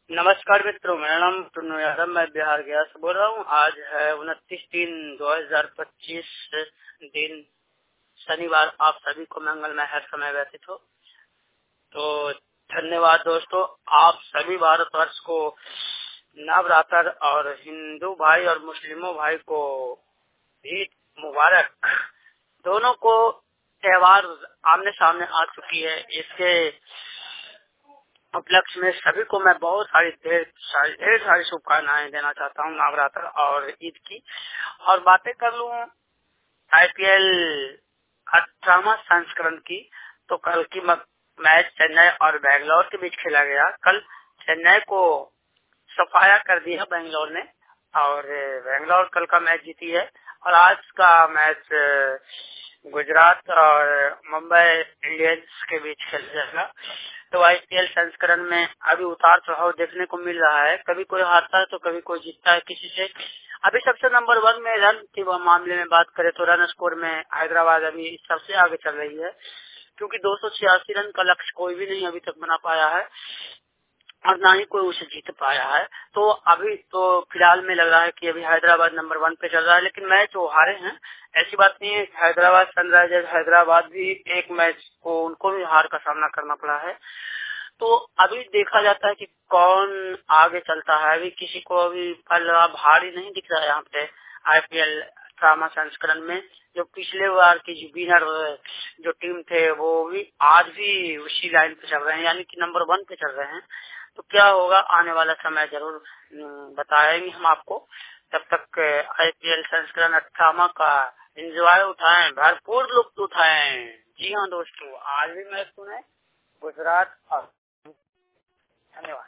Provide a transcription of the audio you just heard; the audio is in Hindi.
नमस्कार मित्रों, मेरा नाम टुन्नू यादव, मैं बिहार गया से बोल रहा हूँ। आज है 29/3/2025 दिन शनिवार। आप सभी को मंगलमय हर समय व्यतीत हो। तो धन्यवाद दोस्तों। आप सभी भारतवर्ष को नवरात्र और हिंदू भाई और मुस्लिमों भाई को ईद मुबारक। दोनों को त्योहार आमने सामने आ चुकी है। इसके उपलक्ष्य में सभी को मैं बहुत ढेर सारी शुभकामनाएं देना चाहता हूँ नवरात्र और ईद की। और बातें कर लूं आईपीएल 18वां संस्करण की, तो कल की मैच चेन्नई और बेंगलोर के बीच खेला गया। कल चेन्नई को सफाया कर दिया बेंगलोर ने और बेंगलोर कल का मैच जीती है। और आज का मैच गुजरात और मुंबई इंडियंस के बीच खेला जाएगा। तो आईपीएल संस्करण में अभी उतार चढ़ाव देखने को मिल रहा है। कभी कोई हारता है तो कभी कोई जीतता है किसी से। अभी सबसे नंबर 1 में रन के मामले में बात करें तो रन स्कोर में हैदराबाद अभी सबसे आगे चल रही है, क्योंकि 286 रन का लक्ष्य कोई भी नहीं अभी तक बना पाया है और ना ही कोई उसे जीत पाया है। तो अभी तो फिलहाल में लग रहा है कि अभी हैदराबाद नंबर 1 पे चल रहा है, लेकिन मैच वो हारे हैं ऐसी बात नहीं है। हैदराबाद सनराइजर्स हैदराबाद भी एक मैच को उनको भी हार का सामना करना पड़ा है। तो अभी देखा जाता है कि कौन आगे चलता है। अभी किसी को अभी भारी नहीं दिख रहा है यहाँ पे आईपीएल 18वां संस्करण में। जो पिछले बार की जो विनर जो टीम थे वो भी आज भी उसी लाइन पे चल रहे हैं, यानी कि नंबर 1 पे चल रहे हैं। तो क्या होगा आने वाला समय जरूर बताएंगे हम आपको। तब तक आईपीएल संस्करण 18वां का एंजॉय उठाएं, भरपूर लुत्फ उठाएं। जी हाँ दोस्तों, आज भी मैच सुने गुजरात और धन्यवाद।